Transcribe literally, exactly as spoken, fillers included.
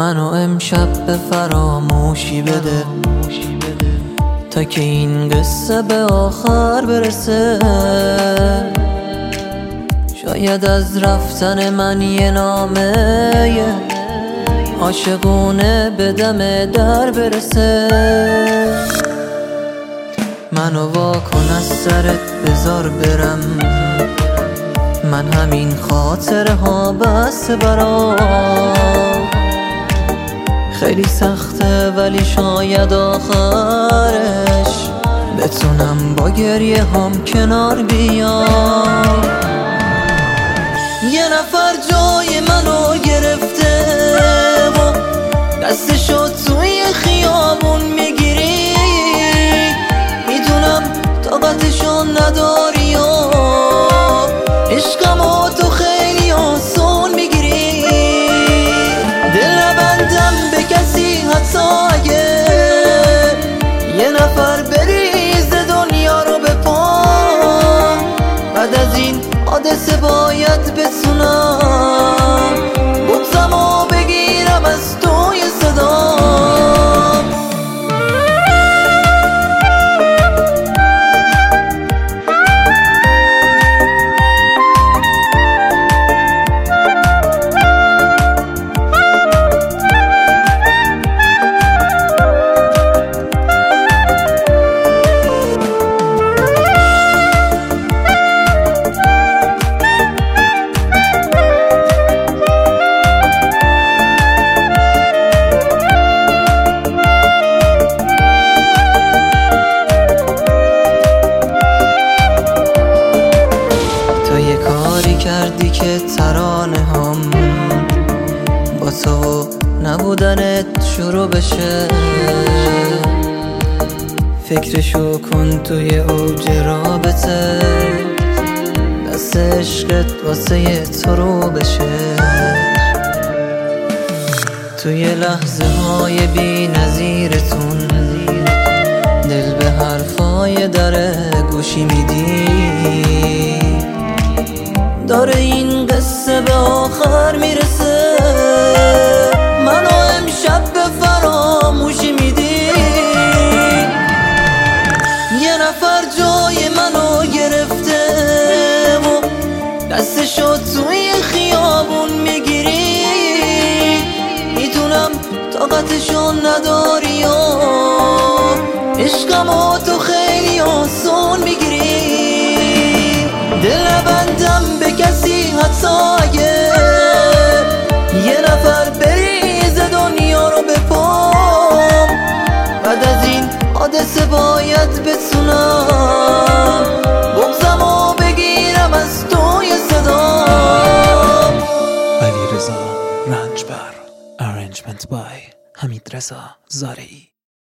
منو امشب به فراموشی بده تا که این قصه به آخر برسه. شاید از رفتن من یه نامه عاشقونه به دم در برسه. منو واکن از سرت بذار برم، من همین خاطره ها بس برام. خیلی سخته ولی شاید آخرش بتونم با گریه هم کنار بیام. یه نفر جای منو گرفته و دستشو توی خیابون میگیری، میدونم طاقتشو نداری و عشقمو تو خیلی آسون میگیری. دل نبندم به کسی حتی اگه یه نفر بریز دنیا رو به پا. بعد از این حادثه باید بتونم بغضمو بگیرم از توی صدام. کردی که ترانه هم با تو نبودنت شروع بشه. فکرشو کن توی اوج رابطه، دست عشقت واسه تو رو بشه. توی لحظه های بی نظیرتون دل به حرفای در گوشی میدی. داره این قصه به آخر میرسه، منو امشب به فراموشی میدی. یه نفر جای منو گرفته و دستشو توی خیابون میگیری، میدونم طاقتشو نداری و عشقمو تو خیلی آسون میگیری. دل نبندم به کسی حتی اگه یه نفر بریز دنیا رو به پام. بعد از این حادثه باید بتونم بغضمو بگیرم از توی صدام. علیرضا رنجبر، Arrangement by حمید رضا زارعی.